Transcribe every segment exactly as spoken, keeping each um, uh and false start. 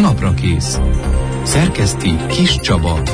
Naprakész. Szerkeszti Kis Csaba.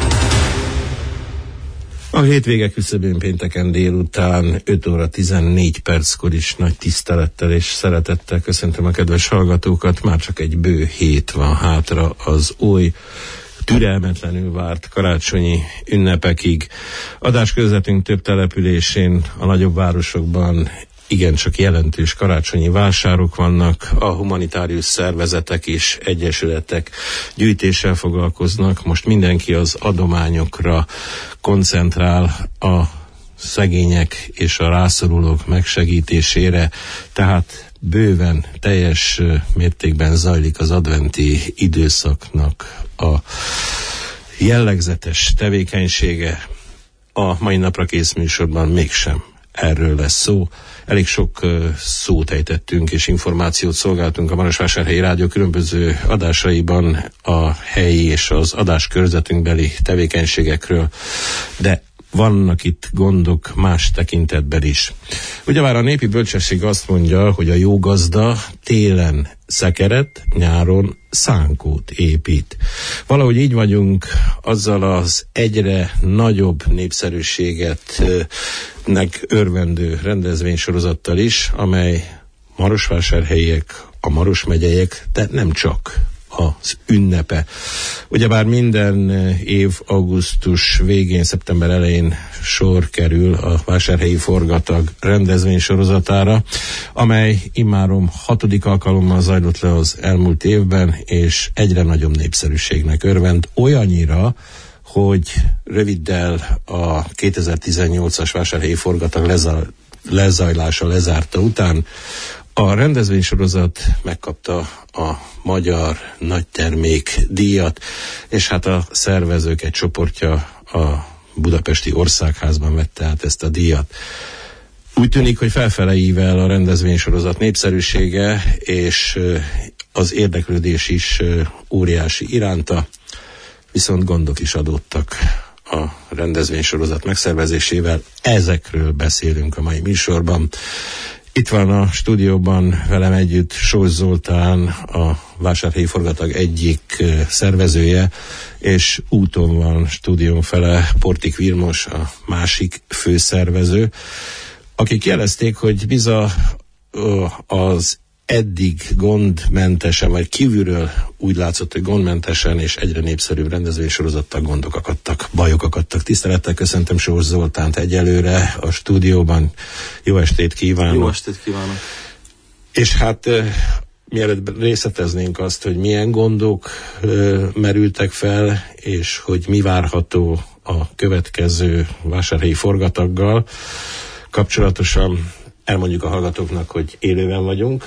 A hétvége küszöbén pénteken délután öt óra tizennégy perckor is nagy tisztelettel és szeretettel köszöntöm a kedves hallgatókat. Már csak egy bő hét van hátra az új, türelmetlenül várt karácsonyi ünnepekig. Adáskörzetünk több településén, a nagyobb városokban igencsak jelentős karácsonyi vásárok vannak, a humanitárius szervezetek és egyesületek gyűjtéssel foglalkoznak. Most mindenki az adományokra koncentrál, a szegények és a rászorulók megsegítésére, tehát bőven, teljes mértékben zajlik az adventi időszaknak a jellegzetes tevékenysége. A mai Naprakész műsorban mégsem erről lesz szó. Elég sok uh, szót ejtettünk és információt szolgáltunk a Marosvásárhelyi Rádió különböző adásaiban a helyi és az adáskörzetünkbeli tevékenységekről, de vannak itt gondok más tekintetben is. Ugyebár a népi bölcsesség azt mondja, hogy a jó gazda télen szekeret, nyáron szánkót épít. Valahogy így vagyunk azzal az egyre nagyobb népszerűséget nek örvendő rendezvénysorozattal is, amely marosvásárhelyiek, a Maros megyeiek, de nem csak az ünnepe. Ugyebár minden év augusztus végén, szeptember elején sor kerül a Vásárhelyi Forgatag rendezvénysorozatára, amely immáron hatodik alkalommal zajlott le az elmúlt évben, és egyre nagyobb népszerűségnek örvend, olyannyira, hogy röviddel a kétezer-tizennyolcas Vásárhelyi Forgatag leza- lezajlása lezárta után a rendezvénysorozat megkapta a Magyar Nagytermék díjat, és hát a szervezők egy csoportja a Budapesti Országházban vette át ezt a díjat. Úgy tűnik, hogy felfele ível a rendezvénysorozat népszerűsége, és az érdeklődés is óriási iránta, viszont gondok is adódtak a rendezvénysorozat megszervezésével. Ezekről beszélünk a mai műsorban. Itt van a stúdióban velem együtt Sós Zoltán, a Vásárhelyi Forgatag egyik szervezője, és úton van stúdión fele Portik Vilmos, a másik főszervező, akik jelezték, hogy biza az eddig gondmentesen, vagy kívülről úgy látszott, hogy gondmentesen és egyre népszerűbb rendezvénysorozattal gondok akadtak, bajok akadtak. Tisztelettel köszöntöm Sós Zoltánt egyelőre a stúdióban. Jó estét kívánok! Jó estét kívánok! És hát eh, mielőtt részleteznénk azt, hogy milyen gondok eh, merültek fel, és hogy mi várható a következő Vásárhelyi Forgataggal kapcsolatosan, elmondjuk a hallgatóknak, hogy élőben vagyunk,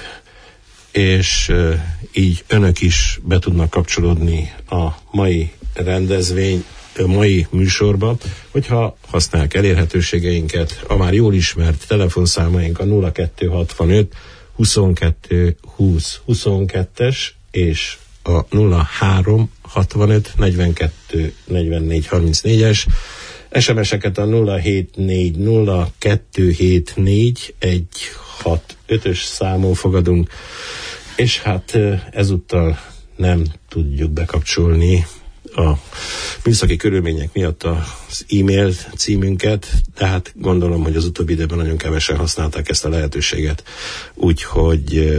és uh, így önök is be tudnak kapcsolódni a mai rendezvény, a mai műsorba, hogyha használják elérhetőségeinket, a már jól ismert telefonszámaink a nulla kettő hatvanöt huszonkettő húsz huszonkettes és a nulla három hatvanöt negyvenkettő negyvennégy harmincnégyes, es em es-eket a nulla hét négy nulla kettő hét négy egy hat ötös számon fogadunk, és hát ezúttal nem tudjuk bekapcsolni a műszaki körülmények miatt az e-mail címünket, de hát gondolom, hogy az utóbbi időben nagyon kevesen használták ezt a lehetőséget, úgyhogy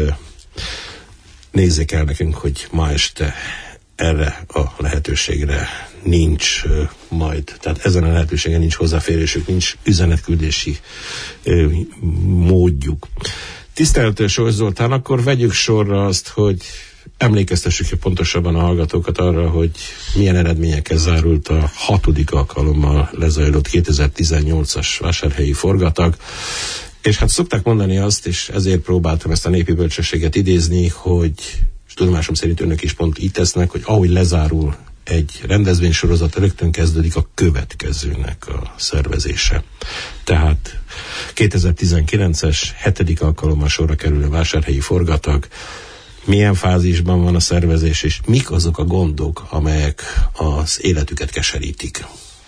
nézzék el nekünk, hogy ma este erre a lehetőségre nincs uh, majd, tehát ezen a lehetőségen nincs hozzáférésük, nincs üzenetküldési uh, módjuk. Tisztelt Sós Zoltán, akkor vegyük sorra azt, hogy emlékeztessük pontosabban a hallgatókat arra, hogy milyen eredményekkel zárult a hatodik alkalommal lezajlott kétezer-tizennyolcas Vásárhelyi Forgatag. És hát szokták mondani azt, és ezért próbáltam ezt a népi bölcsességet idézni, hogy és tudomásom szerint önök is pont így tesznek, hogy ahogy lezárul egy rendezvénysorozat, rögtön kezdődik a következőnek a szervezése. Tehát kétezer-tizenkilences hetedik alkalommal sorra kerül a Vásárhelyi Forgatag. Milyen fázisban van a szervezés, és mik azok a gondok, amelyek az életüket keserítik?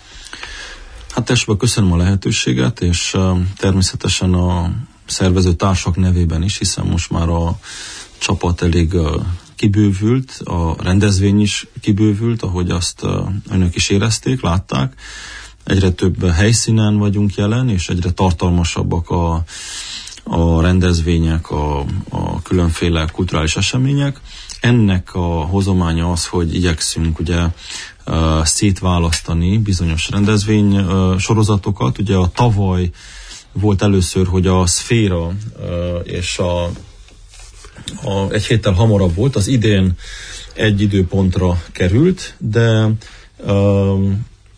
Hát elsőben köszönöm a lehetőséget, és uh, természetesen a szervező társak nevében is, hiszen most már a csapat elég uh, kibővült, a rendezvény is kibővült, ahogy azt önök is érezték, látták. Egyre több helyszínen vagyunk jelen, és egyre tartalmasabbak a, a rendezvények, a, a különféle kulturális események. Ennek a hozománya az, hogy igyekszünk ugye uh, szétválasztani bizonyos rendezvény uh, sorozatokat. Ugye a tavaly volt először, hogy a szféra uh, és a, a egy héttel hamarabb volt, az idén egy időpontra került, de uh,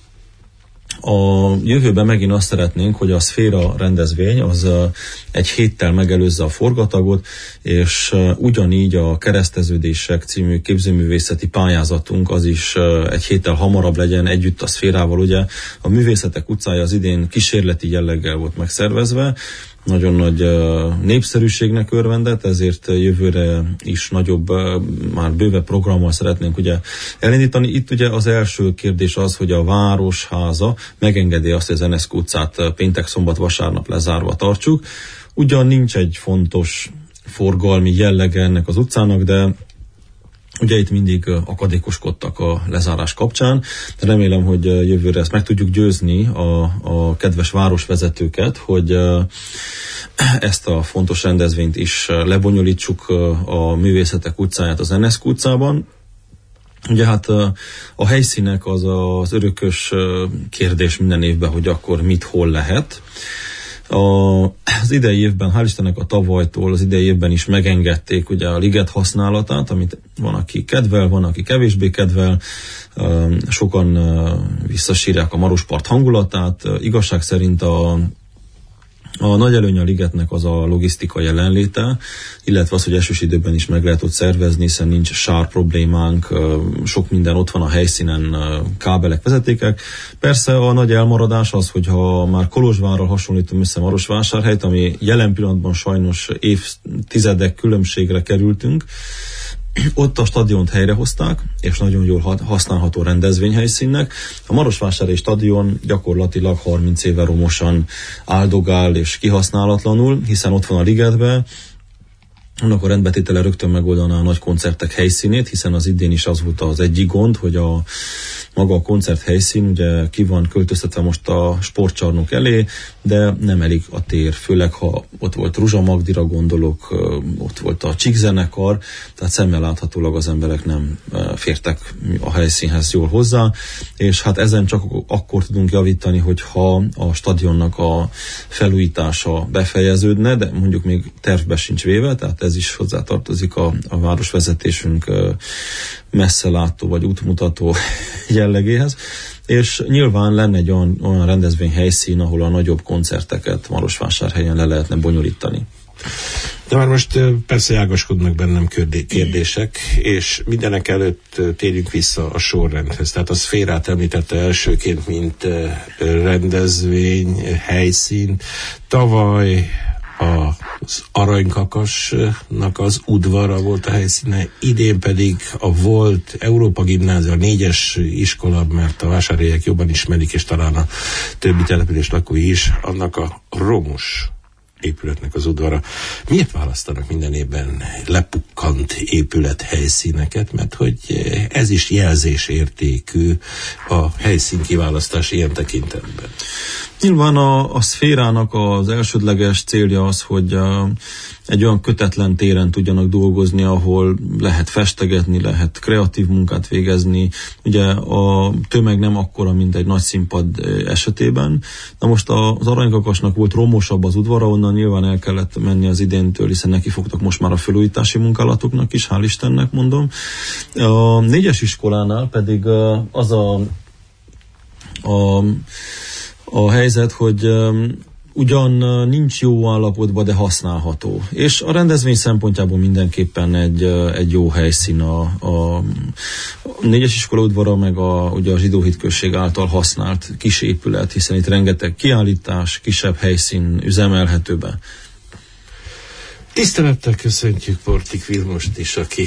a jövőben megint azt szeretnénk, hogy a szféra rendezvény az egy héttel megelőzze a forgatagot, és ugyanígy a Kereszteződések című képzőművészeti pályázatunk az is egy héttel hamarabb legyen együtt a szférával. Ugye a Művészetek utcája az idén kísérleti jelleggel volt megszervezve, nagyon nagy uh, népszerűségnek örvendett, ezért jövőre is nagyobb, uh, már bővebb programmal szeretnénk ugye elindítani. Itt ugye az első kérdés az, hogy a Városháza megengedi azt, hogy az en es ká utcát uh, péntek, szombat, vasárnap lezárva tartsuk. Ugyan nincs egy fontos forgalmi jellege ennek az utcának, de ugye itt mindig akadékoskodtak a lezárás kapcsán. Remélem, hogy jövőre ezt meg tudjuk győzni a, a kedves városvezetőket, hogy ezt a fontos rendezvényt is lebonyolítsuk a Művészetek utcáját az en es ká utcában. Ugye hát a helyszínek az az örökös kérdés minden évben, hogy akkor mit, hol lehet. A, az idei évben, hál' Istennek a tavalytól az idei évben is megengedték ugye a liget használatát, amit van, aki kedvel, van, aki kevésbé kedvel, sokan visszasírják a Marospart hangulatát. Igazság szerint a A nagy előny a ligetnek az a logisztika jelenléte, illetve az, hogy esős időben is meg lehet ott szervezni, hiszen nincs sár problémánk, sok minden ott van a helyszínen, kábelek, vezetékek. Persze a nagy elmaradás az, hogyha már Kolozsvárral hasonlítom össze Marosvásárhelyt, ami jelen pillanatban sajnos évtizedek különbségre kerültünk, ott a stadiont helyrehozták, és nagyon jól használható rendezvényhelyszínnek. A Marosvásárhelyi stadion gyakorlatilag harminc éve romosan áldogál és kihasználatlanul, hiszen ott van a ligetben. Annak a rendbetétele rögtön megoldaná a nagy koncertek helyszínét, hiszen az idén is az volt az egyik gond, hogy a maga a koncert helyszín ugye ki van költöztetve most a sportcsarnok elé, de nem elég a tér, főleg ha ott volt Ruzsa Magdira gondolok, ott volt a Csík zenekar, tehát szemmel láthatólag az emberek nem fértek a helyszínhez jól hozzá, és hát ezen csak akkor tudunk javítani, hogyha a stadionnak a felújítása befejeződne, de mondjuk még tervbe sincs véve, tehát ez is hozzátartozik a, a városvezetésünk messze látó vagy útmutató jellegéhez, és nyilván lenne egy olyan, olyan rendezvény helyszín, ahol a nagyobb koncerteket Marosvásárhelyen le lehetne bonyolítani. De már most persze ágaskodnak bennem kérdések, és mindenek előtt térjünk vissza a sorrendhez. Tehát a szférát említette elsőként, mint rendezvény, helyszín. Tavaly az Aranykakasnak az udvara volt a helyszíne, idén pedig a volt Európa Gimnázium, a négyes iskola, mert a vásárhelyiek jobban ismerik, és talán a többi település lakói is, annak a romos épületnek az udvara. Miért választanak minden évben lepukkant épület helyszíneket? Mert hogy ez is jelzésértékű a helyszín kiválasztás ilyen tekintetben. Nyilván a, a szférának az elsődleges célja az, hogy a, egy olyan kötetlen téren tudjanak dolgozni, ahol lehet festegetni, lehet kreatív munkát végezni. Ugye a tömeg nem akkora, mint egy nagy színpad esetében. Na most az Aranykakasnak volt romosabb az udvara, onnan nyilván el kellett menni az idéntől, hiszen neki fogtak most már a felújítási munkálatoknak is, hál' Istennek mondom. A négyes iskolánál pedig az a, a A helyzet, hogy um, ugyan nincs jó állapotban, de használható. És a rendezvény szempontjából mindenképpen egy, egy jó helyszín a, a négyes iskola udvara, meg a, ugye a Zsidó Hitközség által használt kis épület, hiszen itt rengeteg kiállítás, kisebb helyszín üzemelhető be. Tisztelettel köszöntjük Portik Vilmost is, aki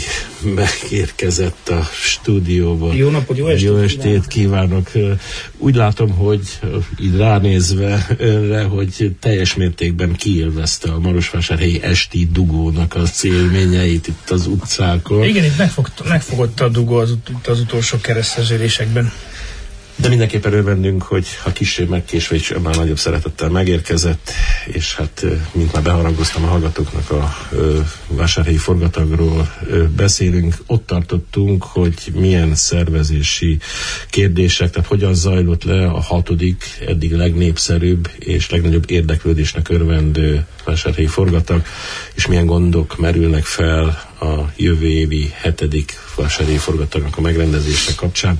megérkezett a stúdióba. Jó napot, jó estét, jó estét kívánok. Úgy látom, hogy így ránézve önre, hogy teljes mértékben kiélvezte a marosvásárhelyi esti dugónak az élményeit itt az utcákon. Igen, itt megfogta, megfogott a dugó az, ut- az utolsó kereszteződésekben. De mindenképpen örvendünk, hogy ha kissé megkésve is már nagyobb szeretettel megérkezett, és hát, mint már beharangoztam a hallgatóknak, a ö, vásárhelyi forgatagról ö, beszélünk. Ott tartottunk, hogy milyen szervezési kérdések, tehát hogyan zajlott le a hatodik, eddig legnépszerűbb és legnagyobb érdeklődésnek örvendő vásárhelyi forgatag, és milyen gondok merülnek fel a jövő évi hetedik vásárhelyi forgatagnak a megrendezése kapcsán.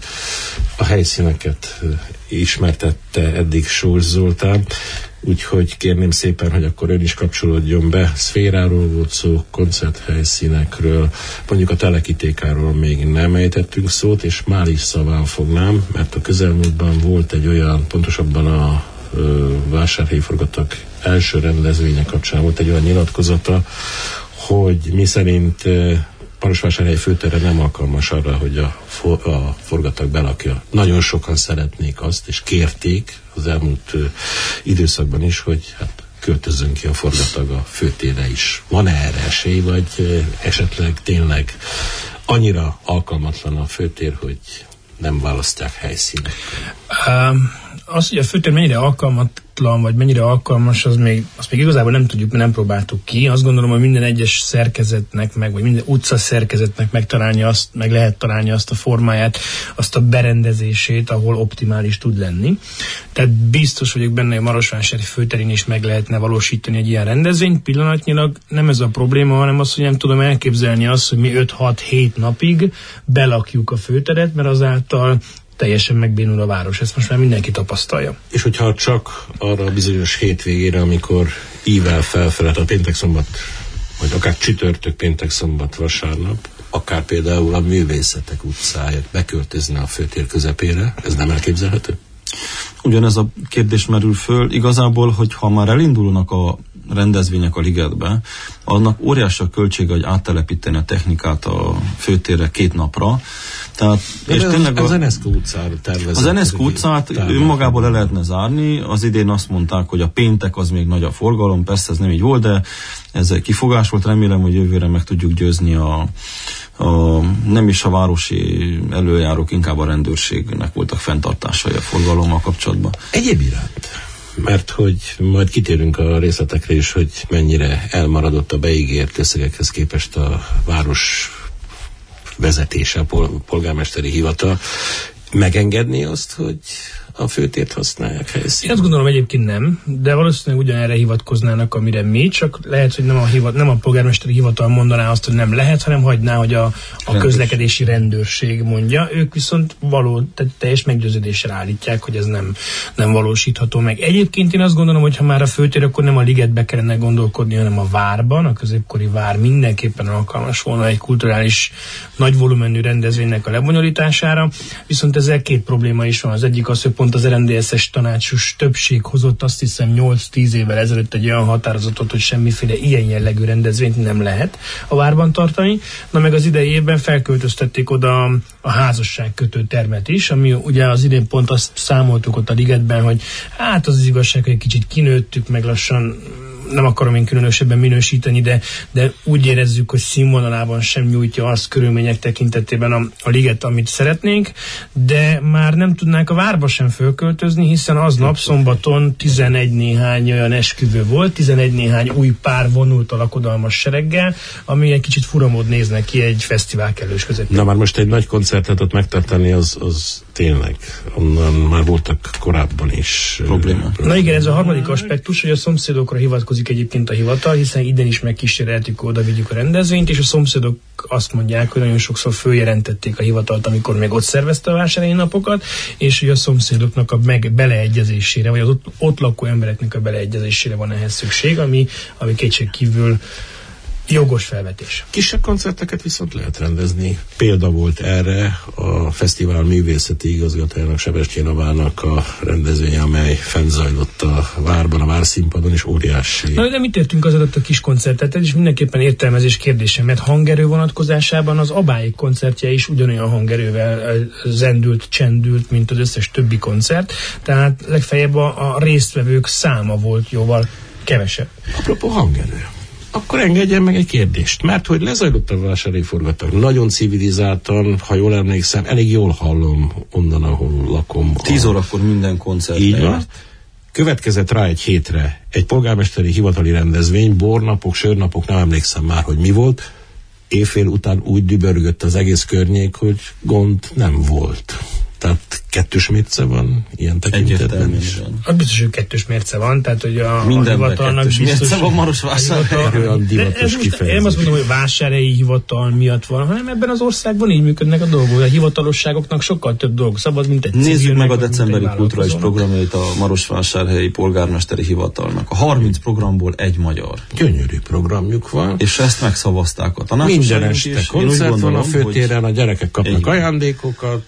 A helyszíneket ismertette eddig Sós Zoltán, úgyhogy kérném szépen, hogy akkor ön is kapcsolódjon be. Szféráról volt szó, koncerthelyszínekről, mondjuk a Telekitékáról még nem ejtettünk szót, és már is szaván fognám, mert a közelmúltban volt egy olyan, pontosabban a ö, vásárhelyi forgatag első rendezvénye kapcsán volt egy olyan nyilatkozata, hogy mi szerint Marosvásárhely főtere nem alkalmas arra, hogy a, for, a forgatag belakja. Nagyon sokan szeretnék azt, és kérték az elmúlt uh, időszakban is, hogy hát költözzön ki a forgatag a főtérre is. Van-e erre esély, vagy uh, esetleg tényleg annyira alkalmatlan a főtér, hogy nem választják helyszínek? Um, az, hogy a főtér mennyire alkalmatlan, vagy mennyire alkalmas, az még, azt még igazából nem tudjuk, mert nem próbáltuk ki. Azt gondolom, hogy minden egyes szerkezetnek, meg, vagy minden utca szerkezetnek megtalálni azt, meg lehet találni azt a formáját, azt a berendezését, ahol optimális tud lenni. Tehát biztos vagyok benne, hogy a Marosvásárhely főterén is meg lehetne valósítani egy ilyen rendezvényt. Pillanatnyilag nem ez a probléma, hanem az, hogy nem tudom elképzelni azt, hogy mi öt-hat-hét napig belakjuk a főteret, mert azáltal teljesen megbénul a város. Ezt most már mindenki tapasztalja. És hogyha csak arra a bizonyos hétvégére, amikor ível felfelett a péntek-szombat, vagy akár csütörtök, péntek-szombat, vasárnap, akár például a Művészetek utcáját beköltözne a főtér közepére, ez nem elképzelhető? Ugyanez a kérdés merül föl. Igazából, hogyha már elindulnak a rendezvények a ligetbe, annak óriási a költsége, hogy áttelepíteni a technikát a főtérre két napra. Tehát, és az, tényleg a, az Enescu utcára tervezett. Az Enescu utcát önmagából le lehetne zárni. Az idén azt mondták, hogy a péntek az még nagy a forgalom, persze ez nem így volt, de ez egy kifogás volt. Remélem, hogy jövőre meg tudjuk győzni a, a nem is a városi előjárók, inkább a rendőrségnek voltak fenntartásai a forgalommal kapcsolatban. Egyéb iránt, mert hogy majd kitérünk a részletekre is, hogy mennyire elmaradott a beígért összegekhez képest a város vezetése, a pol- polgármesteri hivatal. Megengedni azt, hogy a főtért használják helyszínen? Én azt gondolom egyébként nem, de valószínűleg ugyanerre hivatkoznának, amire mi, csak lehet, hogy nem a, hivat, nem a polgármesteri hivatal mondaná azt, hogy nem lehet, hanem hagyná, hogy a, a közlekedési rendőrség mondja. Ők viszont való, tehát teljes meggyőződéssel állítják, hogy ez nem, nem valósítható meg. Egyébként én azt gondolom, hogy ha már a főtér, akkor nem a ligetbe kellene gondolkodni, hanem a várban, a középkori vár mindenképpen alkalmas volna egy kulturális nagy volumenű rendezvénynek a lebonyolítására, viszont ezzel két probléma is van. Az egyik az, hogy pont az er en dé es-es tanácsos többség hozott azt hiszem nyolc-tíz évvel ezelőtt egy olyan határozatot, hogy semmiféle ilyen jellegű rendezvényt nem lehet a várban tartani. Na meg az idei évben felköltöztették oda a házasságkötő termet is, ami ugye az idén pont azt számoltuk ott a ligetben, hogy hát az, az igazság, hogy egy kicsit kinőttük, meg lassan nem akarom én különösebben minősíteni, de, de úgy érezzük, hogy színvonalában sem nyújtja azt körülmények tekintetében a, a liget, amit szeretnénk, de már nem tudnánk a várba sem fölköltözni, hiszen aznap szombaton tizenegy néhány olyan esküvő volt, tizenegy néhány új pár vonult a lakodalmas sereggel, ami egy kicsit furamód néznek ki egy fesztivál kellős közepén. Na már most egy nagy koncertet ott megtartani, az, az tényleg, onnan már voltak korábban is problémák. Na igen, ez a harmadik aspektus, hogy a szomszédokra hivatkozik egyébként a hivatal, hiszen idén is megkíséreltük, oda vigyük a rendezvényt, és a szomszédok azt mondják, hogy nagyon sokszor följelentették a hivatalt, amikor még ott szervezte a vásárhelyi napokat, és hogy a szomszédoknak a meg beleegyezésére, vagy az ott, ott lakó embereknek a beleegyezésére van ehhez szükség, ami, ami kétségkívül Jogos felvetés. Kisebb koncerteket viszont lehet rendezni. Példa volt erre a fesztivál művészeti igazgatójának, Sebestyén Avának a rendezvénye, amely fennzajlott a várban, a várszínpadon, és óriási. Na, de mit értünk az adott a kis koncertet? Ez is mindenképpen értelmezés kérdése, mert hangerő vonatkozásában az Abályék koncertje is ugyanolyan hangerővel zendült, csendült, mint az összes többi koncert, tehát legfeljebb a, a résztvevők száma volt jóval kevesebb. Apropó hangerő. Akkor engedjen meg egy kérdést, mert hogy lezajlott a vásárhelyi forgatag, nagyon civilizáltan, ha jól emlékszem, elég jól hallom onnan, ahol lakom. Tíz órakor minden koncert. Így van. Következett rá egy hétre egy polgármesteri hivatali rendezvény, bornapok, sörnapok, nem emlékszem már, hogy mi volt. Éjfél után úgy dübörgött az egész környék, hogy gond nem volt. Tehát kettős mérce van ilyen tekintetben is. Az biztos, hogy kettős mérce van, tehát hogy a, a hivatalnak biztos... mérce van Marosvásárhelyen. Olyan divatos kifejezés. Én azt mondom, hogy vásárhelyi hivatal miatt van, hanem ebben az országban így működnek a dolgok. A hivatalosságoknak sokkal több dolog szabad, mint egy Nézzük civilnek, meg a decemberi kulturális programjait a Marosvásárhelyi polgármesteri hivatalnak. A harminc programból egy magyar. Gyönyörű programjuk van. És ezt megszavazták a tanácsosaink is. Minden este koncert van a főtéren, a gyerekek kapnak ajándékokat.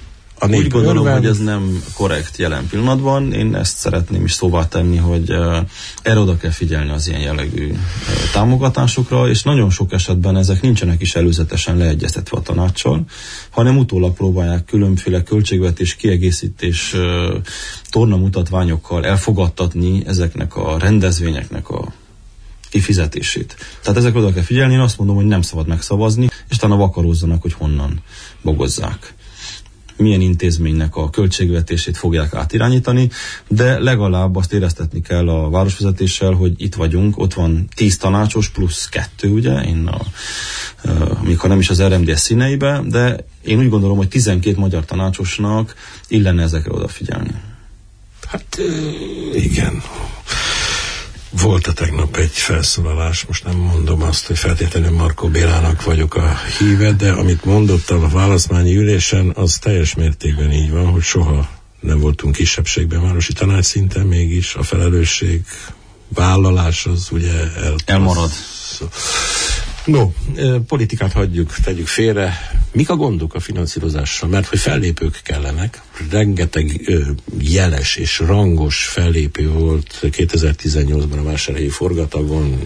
Úgy gondolom, örven. hogy ez nem korrekt jelen pillanatban. Én ezt szeretném is szóvá tenni, hogy uh, erre oda kell figyelni az ilyen jellegű uh, támogatásokra, és nagyon sok esetben ezek nincsenek is előzetesen leegyeztetve a tanácssal, hanem utólag próbálják különféle költségvetés, kiegészítés, uh, tornamutatványokkal elfogadtatni ezeknek a rendezvényeknek a kifizetését. Tehát ezekre oda kell figyelni, én azt mondom, hogy nem szabad megszavazni, és talán vakarózzanak, hogy honnan bogozzák, milyen intézménynek a költségvetését fogják átirányítani, de legalább azt éreztetni kell a városvezetéssel, hogy itt vagyunk, ott van tíz tanácsos plusz kettő, ugye, én a, a, még ha nem is az er em dé es színeibe, de én úgy gondolom, hogy tizenkét magyar tanácsosnak illene ezekre odafigyelni. Hát igen. Volt a tegnap egy felszólalás, most nem mondom azt, hogy feltétlenül Markó Bélának vagyok a híve, de amit mondott a választmányi ülésen, az teljes mértékben így van, hogy soha nem voltunk kisebbségben városi tanács szinten, mégis a felelősség vállalás az ugye el, elmarad. Az, no, politikát hagyjuk, tegyük félre. Mik a gondok a finanszírozással? Mert hogy fellépők kellenek. Rengeteg ö, jeles és rangos fellépő volt kétezer-tizennyolcban a vásárhelyi forgatagon.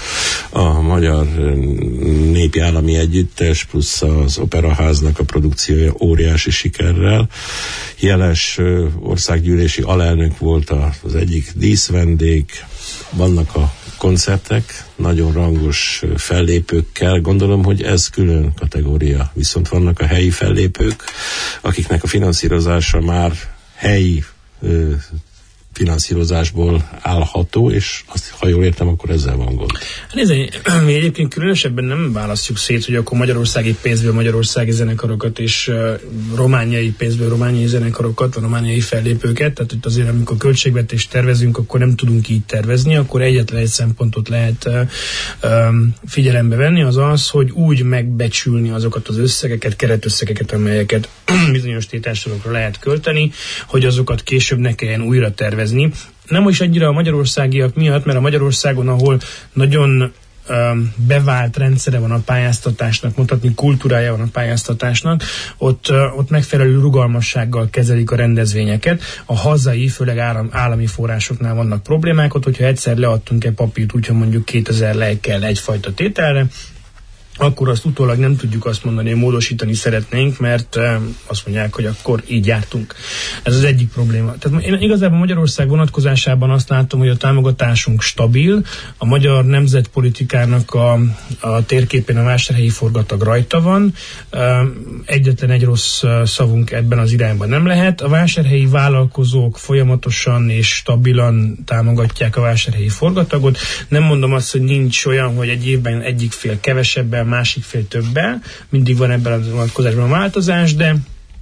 A Magyar Népi Állami Együttes plusz az Operaháznak a produkciója óriási sikerrel. Jeles ö, országgyűlési alelnök volt az egyik díszvendég. Vannak a koncertek, nagyon rangos fellépőkkel. Gondolom, hogy ez külön kategória. Viszont vannak a helyi fellépők, akiknek a finanszírozása már helyi ö, finanszírozásból állható, és azt, ha jól értem, akkor ezzel van gond. Nézd, mi egyébként különösebben nem választjuk szét, hogy akkor magyarországi pénzből magyarországi zenekarokat és uh, romániai pénzből romániai zenekarokat, vagy romániai fellépőket, tehát itt azért, amikor költségvetést tervezünk, akkor nem tudunk így tervezni, akkor egyetlen egy szempontot lehet uh, um, figyelembe venni, az az, hogy úgy megbecsülni azokat az összegeket, keretösszegeket, amelyeket bizonyos tételsorokra lehet költeni, hogy azokat később ne kelljen újra tervezni. Nem is annyira a magyarországiak miatt, mert a Magyarországon, ahol nagyon um, bevált rendszere van a pályáztatásnak, mondhatni kultúrája van a pályáztatásnak, ott, uh, ott megfelelő rugalmassággal kezelik a rendezvényeket. A hazai, főleg állam, állami forrásoknál vannak problémák, ott, hogyha egyszer leadtunk egy papírt, úgyhogy mondjuk kétezer lejkkel egyfajta tételre, akkor azt utólag nem tudjuk azt mondani, hogy módosítani szeretnénk, mert e, azt mondják, hogy akkor így jártunk. Ez az egyik probléma. Tehát én igazából Magyarország vonatkozásában azt látom, hogy a támogatásunk stabil, a magyar nemzetpolitikának a, a térképén a vásárhelyi forgatag rajta van, e, egyetlen egy rossz szavunk ebben az irányban nem lehet. A vásárhelyi vállalkozók folyamatosan és stabilan támogatják a vásárhelyi forgatagot. Nem mondom azt, hogy nincs olyan, hogy egy évben egyik fél kevesebben, másik fél többel, mindig van ebben a vonatkozásban a változás, de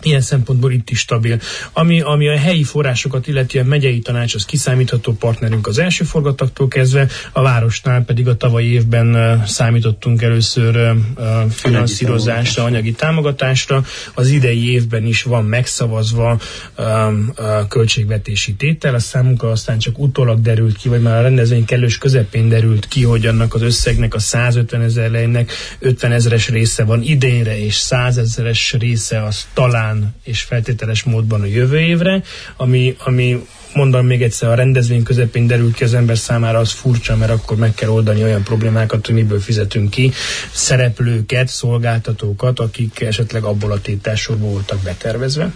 Ilyen szempontból itt is stabil. Ami, ami a helyi forrásokat illeti, a megyei tanács az kiszámítható partnerünk az első forgataktól kezdve, a városnál pedig a tavalyi évben uh, számítottunk először uh, finanszírozásra, anyagi, anyagi támogatásra. Az idei évben is van megszavazva um, a költségvetési tétel, a számunkra aztán csak utólag derült ki, vagy már a rendezvény kellős közepén derült ki, hogy annak az összegnek a százötven ezer lejnek ötven ezeres része van idénre, és száz ezeres része az talán és feltételes módban a jövő évre, ami, ami mondom még egyszer, a rendezvény közepén derül ki az ember számára, az furcsa, mert akkor meg kell oldani olyan problémákat, hogy miből fizetünk ki szereplőket, szolgáltatókat, akik esetleg abból a tételsorból voltak betervezve.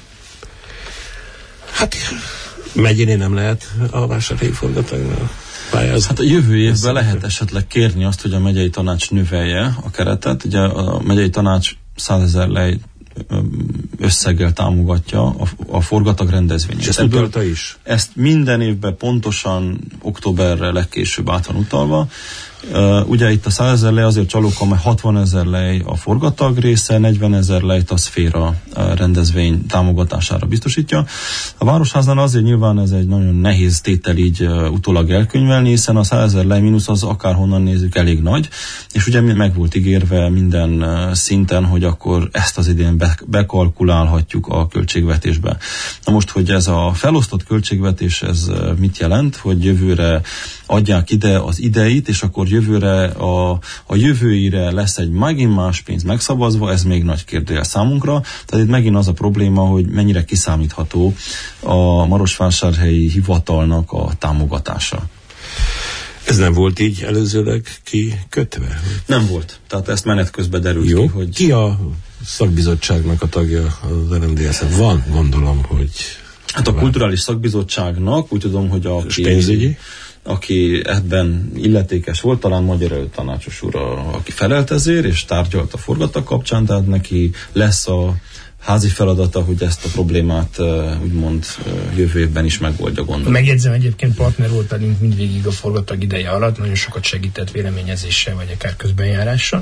Hát megyénél nem lehet a vásárhelyi forgatagnál pályázni. Hát a jövő évben lehet esetleg kérni azt, hogy a megyei tanács növelje a keretet. Ugye a megyei tanács százezer lej összeggel támogatja a, a forgatag rendezvényét. És ezt utalta is? Ezt minden évben pontosan októberre legkésőbb át van utalva. Uh, ugye itt a százezer lej azért csalóka, mert hatvanezer lej a forgatag része, negyvenezer lejt a szféra rendezvény támogatására biztosítja. A Városháznál azért nyilván ez egy nagyon nehéz tétel így uh, utólag elkönyvelni, hiszen a százezer lej mínusz az akárhonnan nézzük elég nagy, és ugye meg volt ígérve minden uh, szinten, hogy akkor ezt az idén be, bekalkulálhatjuk a költségvetésbe. Na most, hogy ez a felosztott költségvetés, ez uh, mit jelent, hogy jövőre adják ide az ideit, és akkor jövőre a, a jövőire lesz egy megint más pénz megszavazva, ez még nagy kérdőjel számunkra. Tehát itt megint az a probléma, hogy mennyire kiszámítható a Marosvásárhelyi hivatalnak a támogatása. Ez nem volt így előzőleg kikötve? Nem volt. Tehát ezt menet közben derült Jó. ki, hogy... Ki a szakbizottságnak a tagja az er em dé es-en? Van, gondolom, hogy... Hát a kulturális szakbizottságnak, úgy tudom, hogy a... pénzügyi? Aki ebben illetékes volt, talán Magyar Előtanácsos úr, a, aki felelt ezért, és tárgyalt a forgatag kapcsán, tehát neki lesz a házi feladata, hogy ezt a problémát úgymond jövő évben is megoldja, gondolom. Megjegyzem, egyébként partner volt velünk mindvégig a forgatag ideje alatt, nagyon sokat segített véleményezéssel, vagy akár közbenjárással.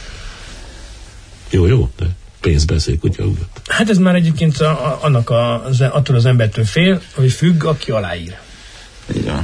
Jó, jó, de pénzbeszél kutya ugat. Hát ez már egyébként a, a, annak a, az, attól az embertől fél, hogy függ, aki aláír. Így van.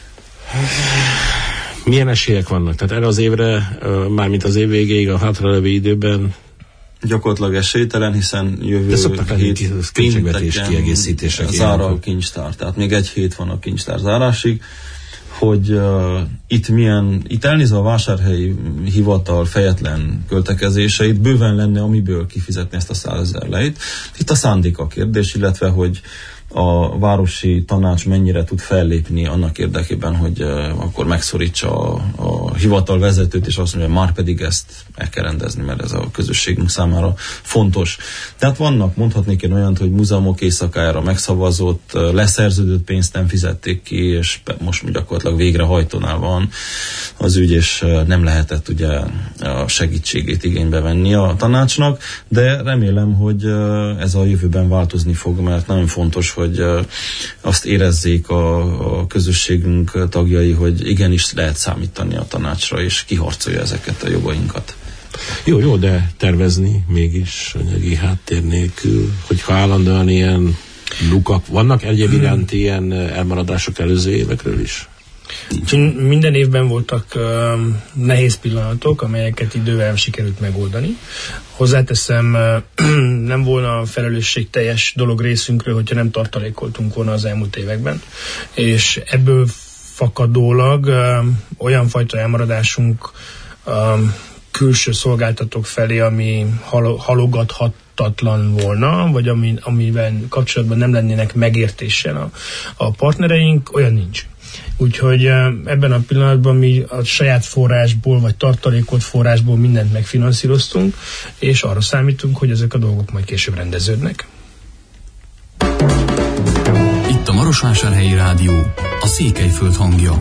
Milyen esélyek vannak? Tehát erre az évre, mármint az év végéig, a hátralevő időben gyakorlatilag esélytelen, hiszen jövő hét költségvetés kiegészítések zár a kincstár. Tehát még egy hét van a kincstár zárásig, hogy uh, itt milyen, itt elnézve a vásárhelyi hivatal fejetlen költekezéseit, bőven lenne, amiből kifizetni ezt a százezer lejt. Itt a szándék a kérdés, illetve, hogy a városi tanács mennyire tud fellépni annak érdekében, hogy uh, akkor megszorítsa a, a hivatal vezetőt, és azt mondja, hogy már pedig ezt el kell rendezni, mert ez a közösségünk számára fontos. Tehát vannak, mondhatnék én olyant, hogy múzeumok éjszakájára megszavazott, uh, leszerződött pénzt nem fizették ki, és most gyakorlatilag végrehajtónál van az ügy, és uh, nem lehetett ugye a segítségét igénybe venni a tanácsnak, de remélem, hogy uh, ez a jövőben változni fog, mert nagyon fontos, hogy azt érezzék a, a közösségünk tagjai, hogy igenis lehet számítani a tanácsra, és kiharcolja ezeket a jogainkat. Jó, jó, de tervezni mégis anyagi háttér nélkül, hogyha állandóan ilyen lukak, vannak egyéb iránt ilyen elmaradások előző évekről is? Minden évben voltak uh, nehéz pillanatok, amelyeket idővel sikerült megoldani. Hozzáteszem, uh, nem volna felelősségteljes dolog részünkről, hogyha nem tartalékoltunk volna az elmúlt években. És ebből fakadólag uh, olyan fajta elmaradásunk uh, külső szolgáltatók felé, ami hal- halogathatatlan volna, vagy ami, amiben kapcsolatban nem lennének megértéssel a, a partnereink, olyan nincs. Úgyhogy ebben a pillanatban mi a saját forrásból, vagy tartalékolt forrásból mindent megfinanszíroztunk, és arra számítunk, hogy ezek a dolgok majd később rendeződnek. Itt a Marosvásárhelyi Rádió, a Székelyföld hangja.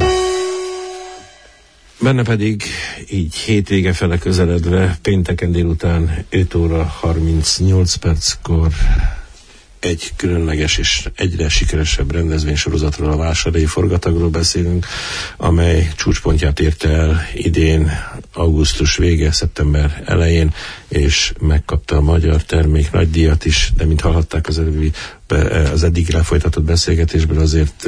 Benne pedig így hétvége fele közeledve, pénteken délután öt óra harmincnyolc perckor egy különleges és egyre sikeresebb rendezvénysorozatról, a Vásárhelyi Forgatagról beszélünk, amely csúcspontját érte el idén augusztus vége, szeptember elején, és megkapta a magyar termék nagydíjat is, de mint hallhatták az, előbbi, az eddig lefolytatott beszélgetésből, azért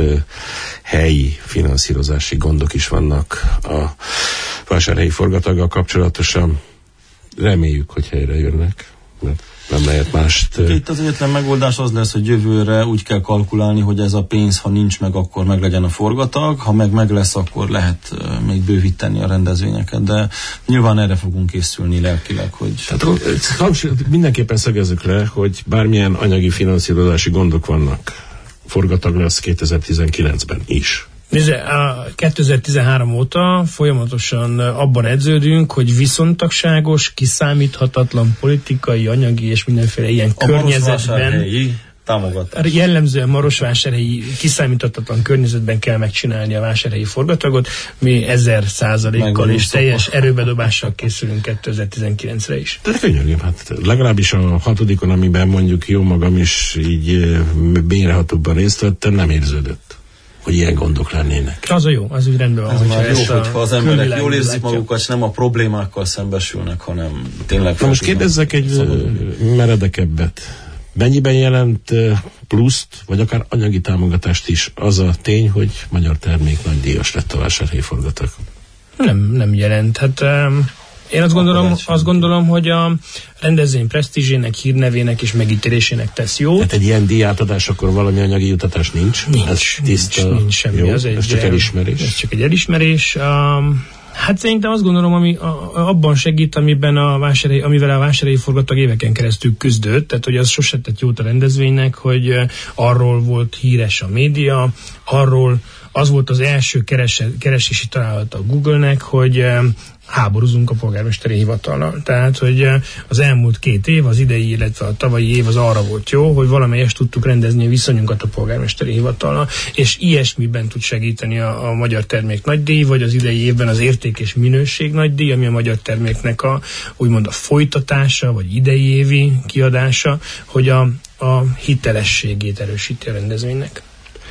helyi finanszírozási gondok is vannak a Vásárhelyi Forgataggal kapcsolatosan. Reméljük, hogy helyre jönnek, mert nem lehet mást. Itt az egyetlen megoldás az lesz, hogy jövőre úgy kell kalkulálni, hogy ez a pénz, ha nincs meg, akkor meg legyen a forgatag, ha meg meg lesz, akkor lehet még bővíteni a rendezvényeket, de nyilván erre fogunk készülni lelkileg, hogy... Tehát, mindenképpen szögezzük le, hogy bármilyen anyagi finanszírozási gondok vannak, forgatag lesz kétezer-tizenkilencben is. Nézze, a kétezer-tizenhárom óta folyamatosan abban edződünk, hogy viszontagságos, kiszámíthatatlan politikai, anyagi és mindenféle ilyen a környezetben támogatás. Jellemzően marosvásárhelyi kiszámíthatatlan környezetben kell megcsinálni a Vásárhelyi Forgatagot. Mi ezer százalékkal és teljes erőbedobással készülünk kétezer-tizenkilencre is. De könyörgöm, hát legalábbis a hatodikon, amiben mondjuk jó magam is így mélyrehatóbban részt vettem, nem érződött, hogy ilyen gondok lennének. Az a jó, az úgy rendben van. Ez már jó, hogyha az emberek jól érzik magukat, és nem a problémákkal szembesülnek, hanem tényleg... Na most kérdezzek egy meredekebbet. Mennyiben jelent pluszt, vagy akár anyagi támogatást is az a tény, hogy magyar termék nagydíjas lett a Vásárhelyi Forgatag? Nem, nem jelent. Hát um, én azt gondolom, azt gondolom, hogy a rendezvény presztízsének, hírnevének és megítélésének tesz jó. Tehát egy ilyen díjátadás, akkor valami anyagi jutatás nincs? Nincs, ez tiszta, nincs, nincs semmi. Jó, az egy, ez csak elismerés? Ez csak egy elismerés. Um, Hát szerintem azt gondolom, ami a, abban segít, amiben a vásárhelyi, amivel a Vásárhelyi Forgatag éveken keresztül küzdött, tehát hogy az sose tett jót a rendezvénynek, hogy arról volt híres a média, arról az volt az első keres, keresési találata a Google-nek, hogy háborúzunk a polgármesteri hivatallal. Tehát, hogy az elmúlt két év, az idei, illetve a tavalyi év az arra volt jó, hogy valamelyest tudtuk rendezni a viszonyunkat a polgármesteri hivatallal, és ilyesmiben tud segíteni a, a magyar termék nagydíj, vagy az idei évben az érték és minőség nagydíj, ami a magyar terméknek a úgymond a folytatása, vagy idei évi kiadása, hogy a, a hitelességét erősíti a rendezvénynek.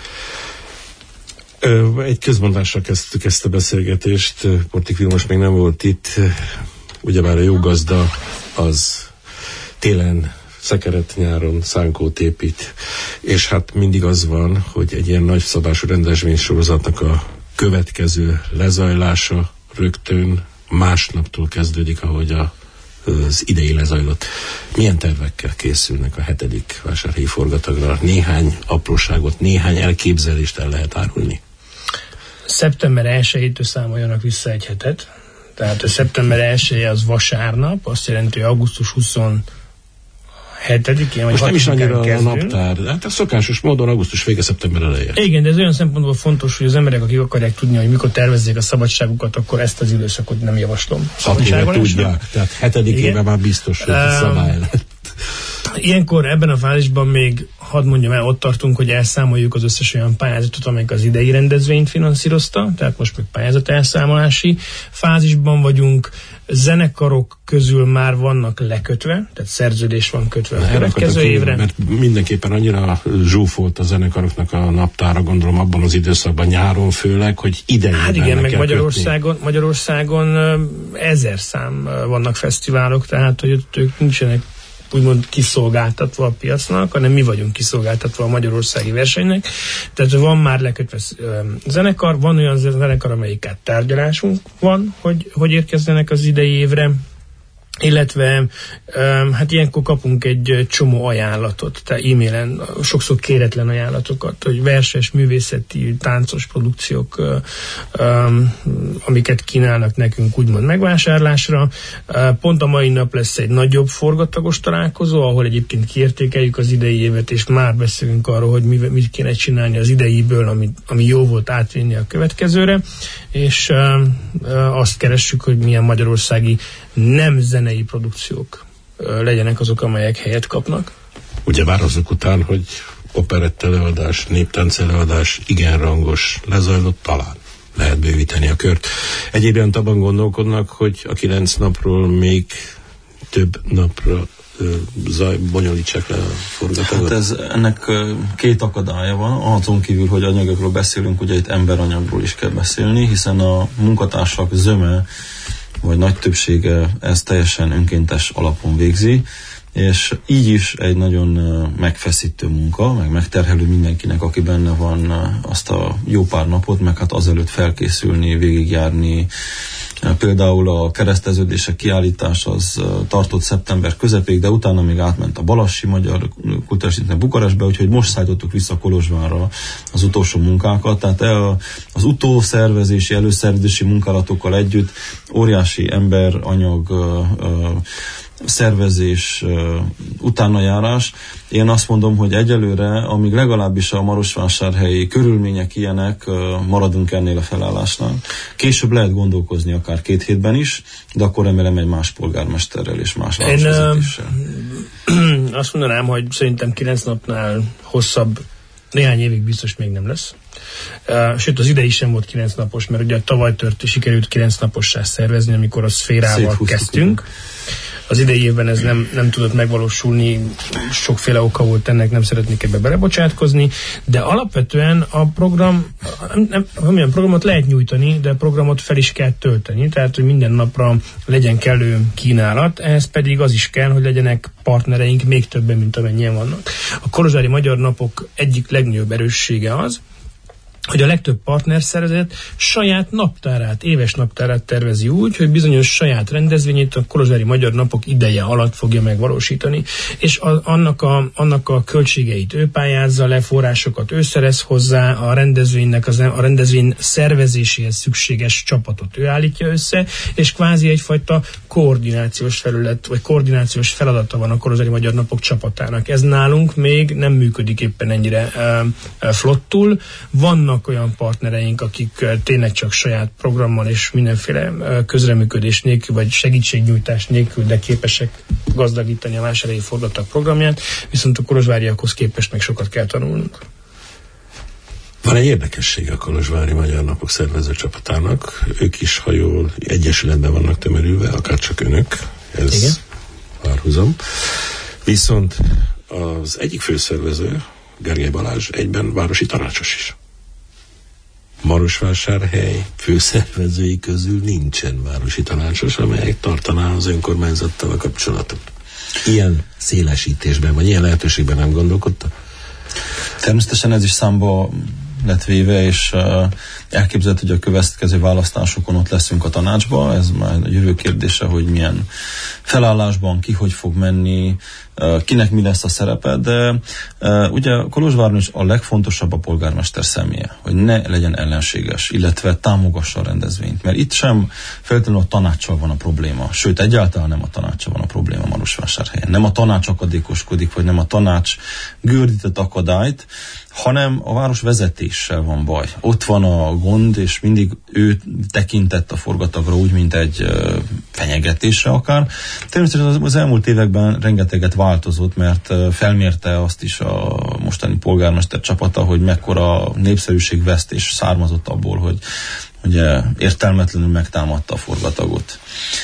Egy közmondással kezdtük ezt a beszélgetést, Portik Vilmos még nem volt itt, ugyebár a jó gazda az télen szekeret, nyáron szánkót épít, és hát mindig az van, hogy egy ilyen nagyszabású rendezvénysorozatnak a következő lezajlása rögtön másnaptól kezdődik, ahogy a az idei lezajlott. Milyen tervekkel készülnek a hetedik Vásárhelyi Forgatagra? Néhány apróságot, néhány elképzelést el lehet árulni? Szeptember elsejétől számoljanak vissza egy hetet. Tehát a szeptember elseje az vasárnap, azt jelenti, hogy augusztus huszonhetedikén vagy most nem is annyira kezdünk. A naptár, hát a szokásos módon augusztus vége, szeptember eleje. Igen, de ez olyan szempontból fontos, hogy az emberek, akik akarják tudni, hogy mikor tervezzék a szabadságukat, akkor ezt az időszakot nem javaslom. Szabadságon tudják, tehát hetedikében már biztos, hogy uh, szabály lett. Ilyenkor ebben a fázisban még, hadd mondjam el, ott tartunk, hogy elszámoljuk az összes olyan pályázatot, amelyik az idei rendezvényt finanszírozta, tehát most még pályázat elszámolási fázisban vagyunk. Zenekarok közül már vannak lekötve, tehát szerződés van kötve a következő évre. Mert mindenképpen annyira zsúfolt a zenekaroknak a naptára, gondolom abban az időszakban, nyáron főleg, hogy idejében. Hát igen, meg Magyarországon, Magyarországon ezer szám vannak fesztiválok, tehát hogy ők nincsenek úgymond kiszolgáltatva a piacnak, hanem mi vagyunk kiszolgáltatva a magyarországi versenynek. Tehát van már lekötve zenekar, van olyan zenekar, amelyiket tárgyalásunk van, hogy, hogy érkezzenek az idei évre, illetve hát ilyenkor kapunk egy csomó ajánlatot, tehát e-mailen sokszor kéretlen ajánlatokat, hogy verses, művészeti, táncos produkciók, amiket kínálnak nekünk úgymond megvásárlásra. Pont a mai nap lesz egy nagyobb forgatagos találkozó, ahol egyébként kiértékeljük az idei évet, és már beszélünk arról, hogy mit kéne csinálni az ideiből, ami, ami jó volt átvinni a következőre, és azt keressük, hogy milyen magyarországi nem zenei produkciók legyenek azok, amelyek helyet kapnak. Ugyebár azok után, hogy operett előadás, néptánc előadás igen rangos lezajlott, talán lehet bővíteni a kört. Egyébként abban gondolkodnak, hogy a kilenc napról még több napra zaj, bonyolítsák le a forgatókat? Hát ez, ennek két akadálya van, azon kívül, hogy anyagokról beszélünk, ugye itt emberanyagról is kell beszélni, hiszen a munkatársak zöme, vagy nagy többsége ezt teljesen önkéntes alapon végzi, és így is egy nagyon megfeszítő munka, meg megterhelő mindenkinek, aki benne van, azt a jó pár napot, meg hát azelőtt felkészülni, végigjárni. Például a kereszteződések kiállítás az tartott szeptember közepéig, de utána még átment a Balassi Magyar Kulturális Intézet Bukarestbe, úgyhogy most szállítottuk vissza Kolozsvárra az utolsó munkákat, tehát az utószervezési, előszervezési munkálatokkal együtt óriási ember, anyag, szervezés, utánajárás. Én azt mondom, hogy egyelőre, amíg legalábbis a marosvásárhelyi körülmények ilyenek, maradunk ennél a felállásnál. Később lehet gondolkozni akár két hétben is, de akkor remélem egy más polgármesterrel és más városvezetéssel. Én azt mondanám, hogy szerintem kilenc napnál hosszabb, néhány évig biztos még nem lesz. Uh, sőt, az idei sem volt kilenc napos, mert ugye tavaly tört, sikerült kilenc napossá szervezni, amikor a szférával kezdtünk. Ugye. Az idei évben ez nem, nem tudott megvalósulni, sokféle oka volt ennek, nem szeretnék ebbe belebocsátkozni, de alapvetően a program, nem, nem, programot lehet nyújtani, de a programot fel is kell tölteni, tehát hogy minden napra legyen kellő kínálat, ehhez pedig az is kell, hogy legyenek partnereink még többen, mint amennyien vannak. A Kolozsvári Magyar Napok egyik legnagyobb erőssége az, hogy a legtöbb partnerszervezet saját naptárát, éves naptárát tervezi úgy, hogy bizonyos saját rendezvényét a Kolozsvári Magyar Napok ideje alatt fogja megvalósítani, és a, annak, a, annak a költségeit ő pályázza le, forrásokat ő szerez hozzá, a rendezvénynek, az, a rendezvény szervezéséhez szükséges csapatot ő állítja össze, és kvázi egyfajta koordinációs felület, vagy koordinációs feladata van a Kolozsvári Magyar Napok csapatának. Ez nálunk még nem működik éppen ennyire uh, flottul. Vannak olyan partnereink, akik tényleg csak saját programmal és mindenféle közreműködés nélkül, vagy segítségnyújtás nélkül, de képesek gazdagítani a vásárhelyi forgatag programját, viszont a kolozsváriakhoz képest meg sokat kell tanulnunk. Van egy érdekesség a Kolozsvári Magyar Napok szervező csapatának. Ők is, ha jól egyesületben vannak tömörülve, akár csak önök. Ez igen. Párhuzam. Viszont az egyik főszervező, Gergely Balázs, egyben városi tanácsos is. Marosvásárhely főszervezői közül nincsen városi tanácsos, amelyek tartaná az önkormányzattal a kapcsolatot. Ilyen szélesítésben, vagy ilyen lehetőségben nem gondolkodtak? Természetesen ez is számba lett véve, és uh, elképzelhető, hogy a következő választásokon ott leszünk a tanácsba. Ez már a jövő kérdése, hogy milyen felállásban, ki hogy fog menni, uh, kinek mi lesz a szerepe, de uh, ugye Kolozsváron is a legfontosabb a polgármester személye, hogy ne legyen ellenséges, illetve támogassa a rendezvényt, mert itt sem feltétlenül a tanácssal van a probléma, sőt egyáltalán nem a tanácssal van a probléma Marosvásárhelyen. Nem a tanács akadékoskodik, vagy nem a tanács gördített akadályt, hanem a város vezetéssel van baj. Ott van a gond, és mindig ő tekintett a forgatagra úgy, mint egy uh, fenyegetésre akár. Természetesen az, az elmúlt években rengeteget változott, mert uh, felmérte azt is a mostani polgármester csapata, hogy mekkora népszerűségvesztés származott abból, hogy ugye értelmetlenül megtámadta a forgatagot.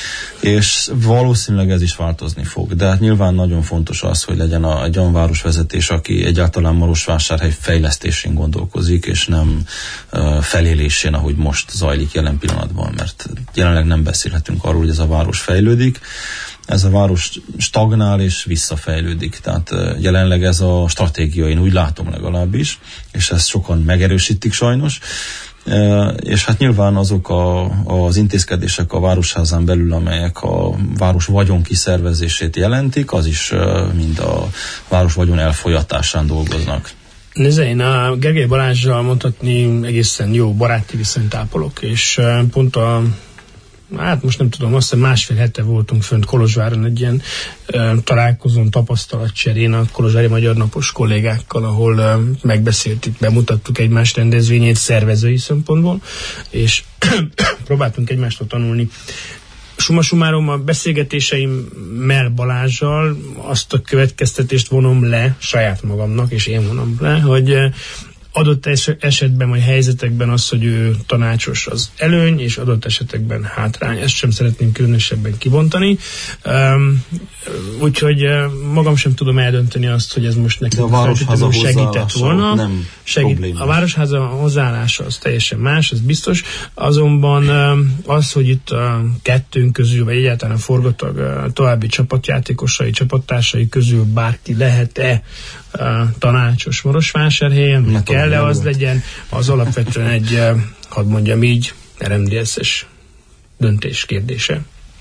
És valószínűleg ez is változni fog. De hát nyilván nagyon fontos az, hogy legyen a, egy olyan városvezetés, aki egyáltalán Marosvásárhely fejlesztésén gondolkozik, és nem uh, felélésén, ahogy most zajlik jelen pillanatban, mert jelenleg nem beszélhetünk arról, hogy ez a város fejlődik. Ez a város stagnál és visszafejlődik. Tehát uh, jelenleg ez a stratégia, én úgy látom legalábbis, és ezt sokan megerősítik sajnos. Uh, és hát nyilván azok a, az intézkedések a városházán belül, amelyek a város vagyon kiszervezését jelentik, az is uh, mind a város vagyon elfolyatásán dolgoznak. Nézd, én a Gergely Balázssal mondhatni egészen jó baráti viszonyt ápolok, és uh, pont a hát most nem tudom, azt hiszem másfél hete voltunk fönt Kolozsváron egy ilyen e, találkozón, tapasztalatcserén a Kolozsvári Magyar Napos kollégákkal, ahol e, megbeszéltük, bemutattuk egymás rendezvényét szervezői szempontból, és próbáltunk egymástól tanulni. Summa summarum a beszélgetéseimmel Balázssal azt a következtetést vonom le saját magamnak, és én vonom le, hogy e, adott esetben vagy helyzetekben az, hogy ő tanácsos, az előny, és adott esetekben hátrány. Ezt sem szeretném különösebben kibontani. Um, úgyhogy magam sem tudom eldönteni azt, hogy ez most nekünk feltétlenül segített volna. Nem Segít, a Városháza hozzáállása az teljesen más, ez biztos. Azonban az, hogy itt a kettőnk közül, vagy egyáltalán a forgatag további csapatjátékosai, csapattársai közül bárki lehet-e tanácsos Marosvásárhelyen, kell-e az legyen, az alapvetően egy, hadd mondjam így, er em dé es-es döntés kérdése.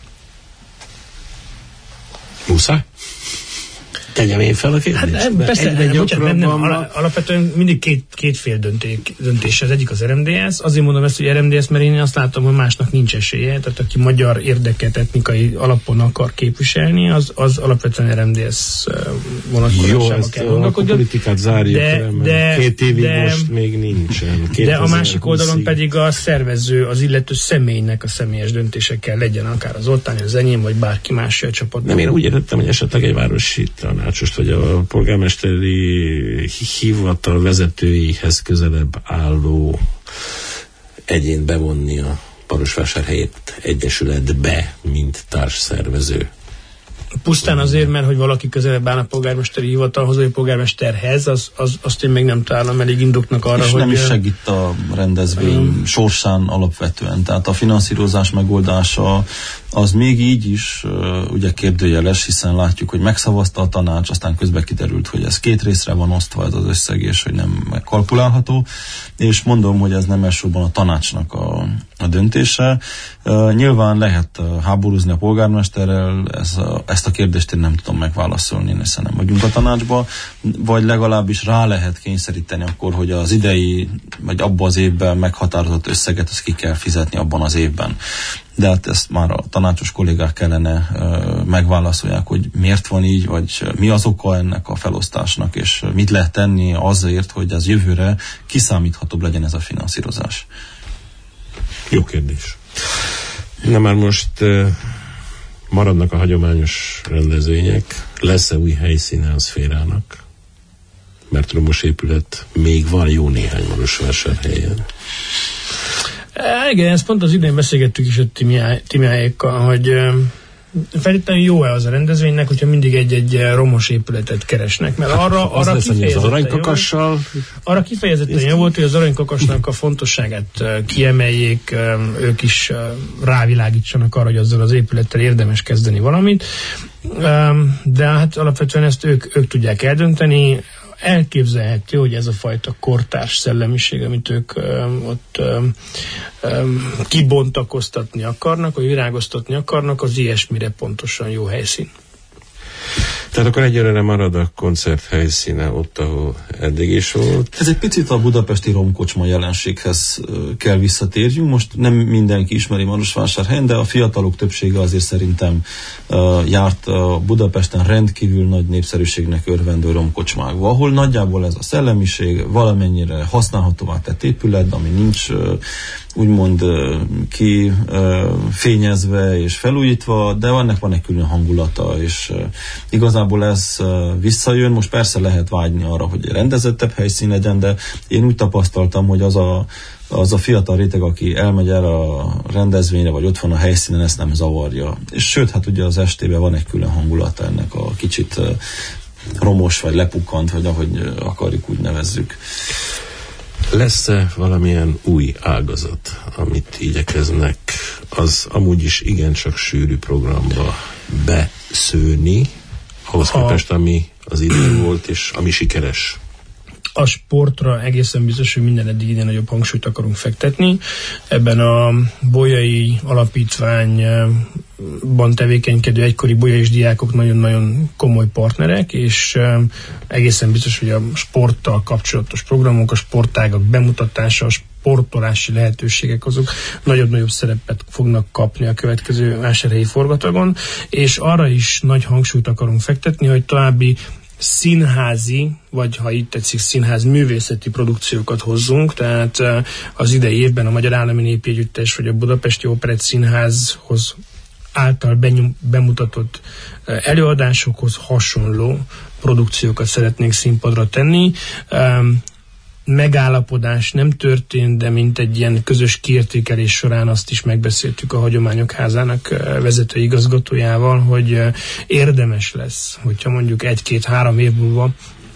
Muszáj? Tegyem én fel a kérdést? Hát persze, nem, bocsánat, nem, nem, alapvetően mindig két, kétfél döntés, döntés. Az egyik az er em dé es. Azért mondom ezt, hogy er em dé es, mert én azt látom, hogy másnak nincs esélye. Tehát aki magyar érdeket etnikai alapon akar képviselni, az, az alapvetően er em dé es vonatkozásában kell gondolkodni. A politikát zárjuk, de, de, két évig de, most még nincsen. De a másik oldalon pedig a szervező, az illető személynek a személyes döntésekkel legyen, akár az Oltáni, az enyém, vagy bárki más a csapatban. Nem, én úgy értettem, hogy esetleg egy városi tanácsost, vagy a polgármesteri hivatal vezetőihez közelebb álló egyén bevonni a Marosvásárhelyét Egyesületbe, mint társszervező. Pusztán azért, mert hogy valaki közelebb áll a polgármesteri hivatalhoz, vagy a polgármesterhez, az, az, azt én még nem találom elég indoknak arra, és hogy... nem is segít a rendezvény um, sorsán alapvetően. Tehát a finanszírozás megoldása az még így is uh, ugye kérdőjeles, hiszen látjuk, hogy megszavazta a tanács, aztán közben kiderült, hogy ez két részre van osztva ez az összeg, és hogy nem megkalkulálható. És mondom, hogy ez nem elsősorban a tanácsnak a, a döntése. Uh, nyilván lehet uh, háborúzni a polgármesterrel, ez a, ezt a kérdést én nem tudom megválaszolni, hiszen nem vagyunk a tanácsba, vagy legalábbis rá lehet kényszeríteni akkor, hogy az idei, vagy abban az évben meghatározott összeget azt ki kell fizetni abban az évben. De hát ezt már a tanácsos kollégák kellene uh, megválaszolják, hogy miért van így, vagy mi az oka ennek a felosztásnak, és mit lehet tenni azért, hogy az jövőre kiszámíthatóbb legyen ez a finanszírozás. Jó kérdés. Na már most uh, maradnak a hagyományos rendezvények. Lesz-e új helyszíne a szférának? Mert romos épület még van jó néhány Marosvásárhelyen. Igen, ezt pont az idén beszélgettük is a Timiáékkal, hogy feltétlenül jó-e az a rendezvénynek, hogyha mindig egy-egy romos épületet keresnek, mert arra, az arra kifejezetten, az aranykakassal... arra kifejezetten jó volt, hogy az aranykakasnak a fontosságát kiemeljék, ők is rávilágítsanak arra, hogy azzal az épülettel érdemes kezdeni valamit, de hát alapvetően ezt ők, ők tudják eldönteni. Elképzelhető, hogy ez a fajta kortárs szellemiség, amit ők ö, ott ö, ö, kibontakoztatni akarnak, vagy virágoztatni akarnak, az ilyesmire pontosan jó helyszín. Tehát akkor egyelőre marad a koncert helyszíne ott, ahol eddig is volt. Ez egy picit a budapesti romkocsma jelenséghez kell visszatérjünk. Most nem mindenki ismeri Marosvásárhelyen, de a fiatalok többsége azért szerintem uh, járt a Budapesten rendkívül nagy népszerűségnek örvendő romkocsmákba, ahol nagyjából ez a szellemiség valamennyire használhatóvá tett épület, ami nincs uh, úgymond ki fényezve és felújítva, de ennek van egy külön hangulata, és igazából ez visszajön. Most persze lehet vágyni arra, hogy rendezettebb helyszín legyen, de én úgy tapasztaltam, hogy az a, az a fiatal réteg, aki elmegy el a rendezvényre, vagy ott van a helyszínen, ezt nem zavarja. És sőt, hát ugye az estében van egy külön hangulata ennek a kicsit romos, vagy lepukkant, vagy ahogy akarjuk, úgy nevezzük. Lesz-e valamilyen új ágazat, amit igyekeznek az amúgy is igencsak sűrű programba beszőni, ahhoz képest, ami az idő volt, és ami sikeres? A sportra egészen biztos, hogy minden eddig ide nagyobb hangsúlyt akarunk fektetni. Ebben a Bolyai Alapítványban tevékenykedő egykori bolyais diákok nagyon-nagyon komoly partnerek, és egészen biztos, hogy a sporttal kapcsolatos programok, a sportágak bemutatása, a sportolási lehetőségek azok nagyobb-nagyobb szerepet fognak kapni a következő vásárhelyi forgatagon, és arra is nagy hangsúlyt akarunk fektetni, hogy további színházi, vagy ha itt tetszik, színház művészeti produkciókat hozzunk, tehát az idei évben a Magyar Állami Népi Együttes vagy a Budapesti Operett Színházhoz által benyom, bemutatott előadásokhoz hasonló produkciókat szeretnénk színpadra tenni. megállapodás nem történt, de mint egy ilyen közös kiértékelés során azt is megbeszéltük a Hagyományok Házának vezető igazgatójával, hogy érdemes lesz, hogyha mondjuk egy-két-három év múlva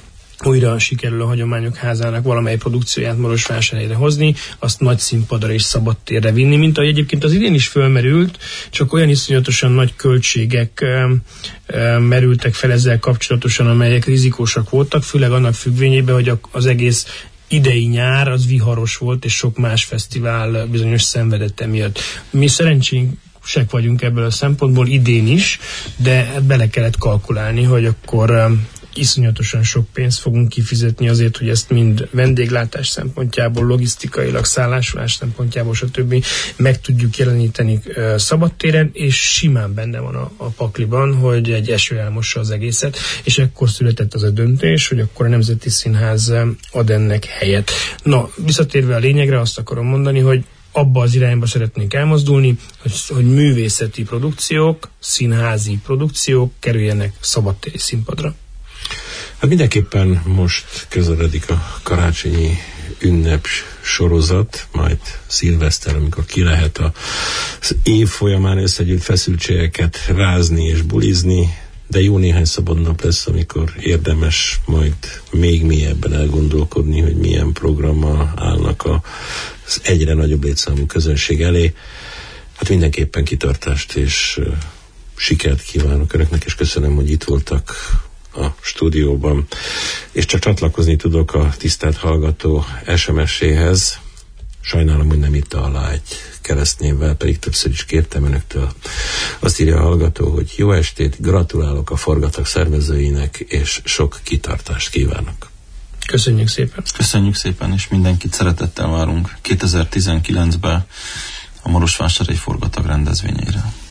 újra sikerül a Hagyományok Házának valamely produkcióját Marosvásárhelyre hozni, azt nagy színpadra és szabadtérre vinni, mint ahogy egyébként az idén is fölmerült, csak olyan iszonyatosan nagy költségek ö, ö, merültek fel ezzel kapcsolatosan, amelyek rizikósak voltak, főleg annak függvényében, hogy az egész idei nyár az viharos volt, és sok más fesztivál bizonyos szenvedett emiatt. Mi szerencsések vagyunk ebből a szempontból idén is, de bele kellett kalkulálni, hogy akkor iszonyatosan sok pénzt fogunk kifizetni azért, hogy ezt mind vendéglátás szempontjából, logisztikailag, szállásolás szempontjából, stb. Meg tudjuk jeleníteni uh, szabadtéren, és simán benne van a, a pakliban, hogy egy eső elmossa az egészet, és ekkor született az a döntés, hogy akkor a Nemzeti Színház ad ennek helyet. Na, visszatérve a lényegre, azt akarom mondani, hogy abba az irányba szeretnénk elmozdulni, hogy, hogy művészeti produkciók, színházi produkciók kerüljenek szabadtéri színpadra. Hát mindenképpen most közeledik a karácsonyi ünnep sorozat, majd szilveszter, amikor ki lehet az év folyamán összegyűlt feszültségeket rázni és bulizni, de jó néhány szabad nap lesz, amikor érdemes majd még mélyebben elgondolkodni, hogy milyen programmal állnak az egyre nagyobb létszámú közönség elé. Hát mindenképpen kitartást és uh, sikert kívánok önöknek, és köszönöm, hogy itt voltak a stúdióban, és csak csatlakozni tudok a tisztelt hallgató es em es-éhez. Sajnálom, hogy nem itt alá egy keresztnévvel, pedig többször is kértem önöktől. Azt írja a hallgató, hogy jó estét, gratulálok a forgatag szervezőinek, és sok kitartást kívánok. Köszönjük szépen. Köszönjük szépen, és mindenkit szeretettel várunk kétezer-tizenkilencben a Marosvásárhelyi forgatag rendezvényeire.